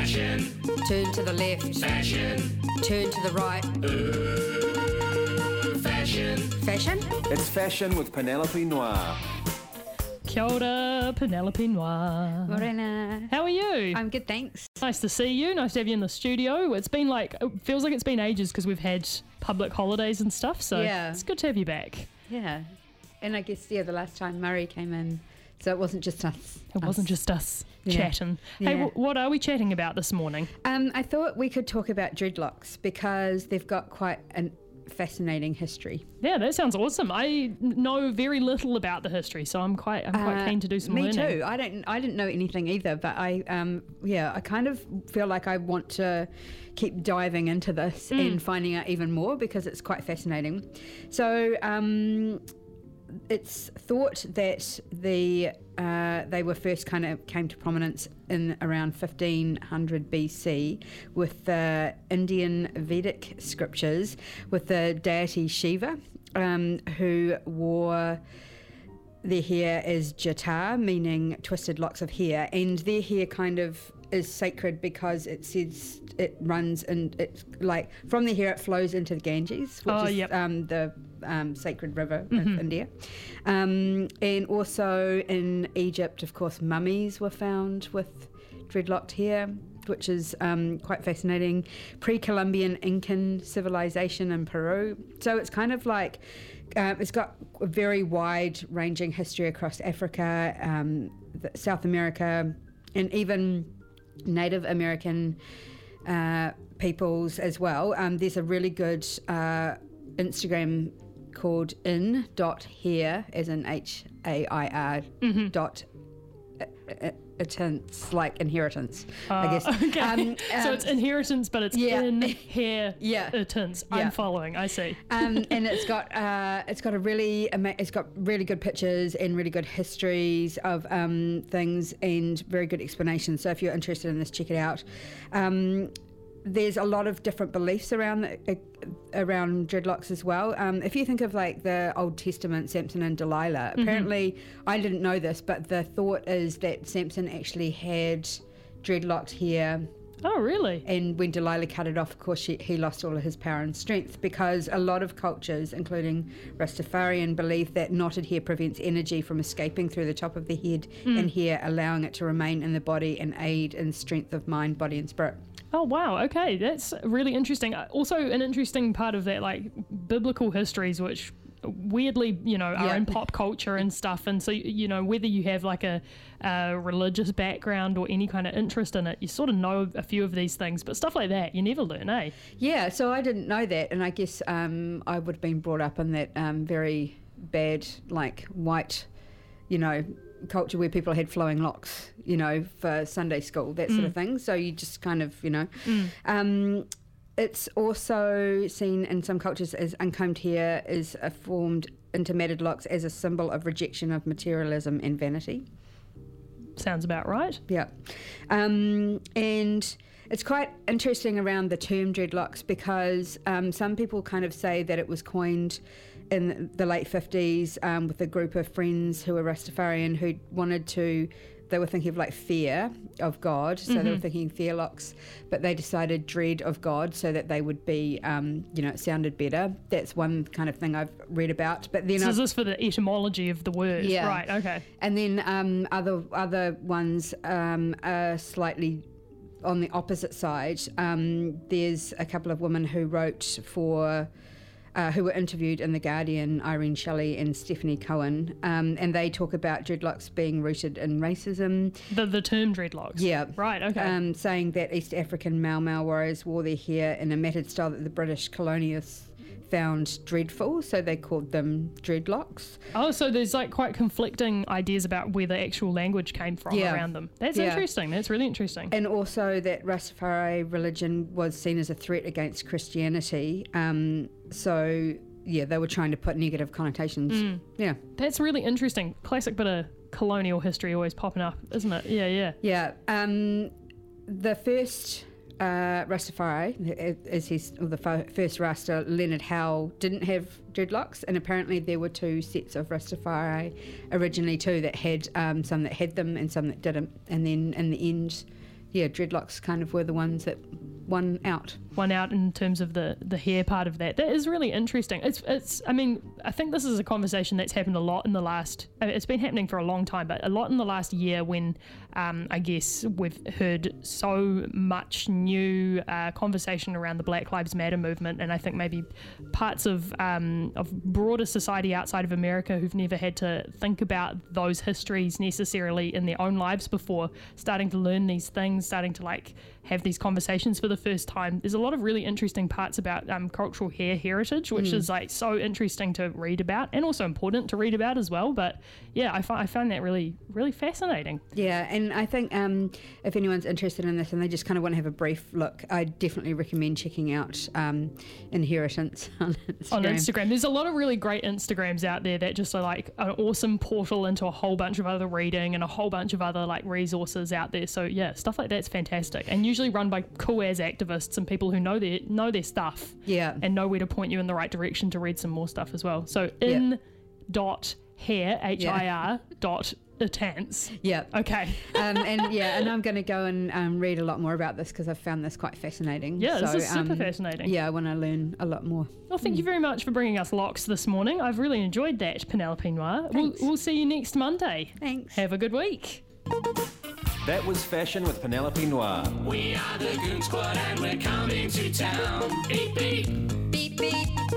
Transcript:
Fashion. Turn to the left. Fashion. Turn to the right. Fashion. Fashion? It's Fashion with Penelope Noir. Kia ora, Penelope Noir. Morena. How are you? I'm good, thanks. Nice to see you. Nice to have you in the studio. It feels like it's been ages because we've had public holidays and stuff, so Yeah. it's good to have you back. Yeah. And I guess, the last time Murray came in, so it wasn't just us. It wasn't just us Yeah. chatting. Hey, Yeah. what are we chatting about this morning? I thought we could talk about dreadlocks because they've got quite a fascinating history. Yeah, that sounds awesome. I know very little about the history, so I'm quite keen to do some Me learning. too. I didn't know anything either, but I kind of feel like I want to keep diving into this and finding out even more because it's quite fascinating. So it's thought that they were first kind of came to prominence in around 1500 BC with the Indian Vedic scriptures with the deity Shiva, who wore their hair as jata, meaning twisted locks of hair, and their hair kind of is sacred because it says it runs and it's like from their hair it flows into the Ganges, which is the sacred river of India. And also in Egypt, of course, mummies were found with dreadlocked hair, which is quite fascinating. Pre-Columbian Incan civilization in Peru. So it's kind of like it's got a very wide-ranging history across Africa, South America, and even Native American peoples as well. There's a really good Instagram called in.hair, as in HAIR dot inheritance, like inheritance, I guess. Okay. So it's inheritance, but it's in hair Yeah. inheritance. Yeah. I'm following. I see. And it's got really good pictures and really good histories of things and very good explanations. So if you're interested in this, check it out. There's a lot of different beliefs around dreadlocks as well. If you think of like the Old Testament, Samson and Delilah, apparently, I didn't know this, but the thought is that Samson actually had dreadlocked hair. Oh, really? And when Delilah cut it off, of course, he lost all of his power and strength, because a lot of cultures, including Rastafarian, believe that knotted hair prevents energy from escaping through the top of the head and hair, allowing it to remain in the body and aid in strength of mind, body and spirit. Oh, wow. Okay. That's really interesting. Also, an interesting part of that, like biblical histories, which weirdly, are in pop culture and stuff. And so, whether you have like a religious background or any kind of interest in it, you sort of know a few of these things, but stuff like that, you never learn, eh? Yeah. So I didn't know that. And I guess I would have been brought up in that very bad, like white, culture where people had flowing locks, for Sunday school, that sort of thing. So you just kind of, it's also seen in some cultures as uncombed hair is formed into matted locks as a symbol of rejection of materialism and vanity. Sounds about right. Yeah. And it's quite interesting around the term dreadlocks because some people kind of say that it was coined in the late 50s with a group of friends who were Rastafarian who they were thinking of like fear of God, so they were thinking fear locks, but they decided dread of God so that they would be, it sounded better. That's one kind of thing I've read about. But then so is this for the etymology of the word? Yeah. Right, okay. And then other ones are slightly on the opposite side. There's a couple of women who wrote who were interviewed in The Guardian, Irene Shelley and Stephanie Cohen, and they talk about dreadlocks being rooted in racism. The term dreadlocks? Yeah. Right, okay. Saying that East African Mau Mau warriors wore their hair in a matted style that the British colonialists found dreadful, so they called them dreadlocks. Oh, so there's like quite conflicting ideas about where the actual language came from around them. That's interesting. That's really interesting. And also that Rastafari religion was seen as a threat against Christianity. So, they were trying to put negative connotations. Yeah. That's really interesting. Classic bit of colonial history always popping up, isn't it? Yeah. Yeah. The first Rastafari, the first Rasta, Leonard Howe, didn't have dreadlocks, and apparently there were two sets of Rastafari originally too that had some that had them and some that didn't, and then in the end, dreadlocks kind of were the ones that won out in terms of the hair part of that. That is really interesting. It's I mean, I think this is a conversation that's happened a lot in the last, it's been happening for a long time, but a lot in the last year when I guess we've heard so much new conversation around the Black Lives Matter movement, and I think maybe parts of broader society outside of America who've never had to think about those histories necessarily in their own lives before, starting to learn these things, starting to like have these conversations for the first time. There's a lot of really interesting parts about cultural hair heritage, which is like so interesting to read about and also important to read about as well. But yeah, I find that really, really fascinating. Yeah, and I think if anyone's interested in this and they just kind of want to have a brief look, I definitely recommend checking out Inheritance on Instagram. There's a lot of really great Instagrams out there that just are like an awesome portal into a whole bunch of other reading and a whole bunch of other like resources out there. So yeah, stuff like that's fantastic, and usually run by cool as activists and people who know their stuff, and know where to point you in the right direction to read some more stuff as well. So HIR HIR.itance. Yeah. Okay. and I'm going to go and read a lot more about this because I've found this quite fascinating. Yeah, this is super fascinating. Yeah, I want to learn a lot more. Well, thank you very much for bringing us locks this morning. I've really enjoyed that, Penelope Noir. We'll see you next Monday. Thanks. Have a good week. That was Fashion with Penelope Noir. We are the Goon Squad and we're coming to town. Beep, beep. Beep, beep.